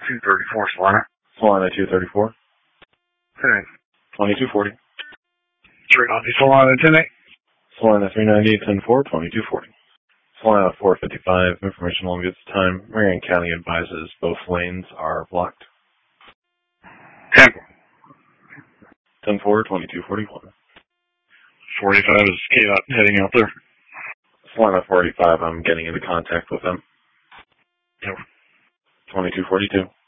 234, Solana. Solana 234. Okay. 2240. 390, Solana 10-8. Solana 390, 10-4, 2240. Solana 455, information only at this time. Marion County advises both lanes are blocked. 10. 10-4, 2241. 45 is KDOT heading out there. Solana 45, I'm getting into contact with them. Yep. 2242.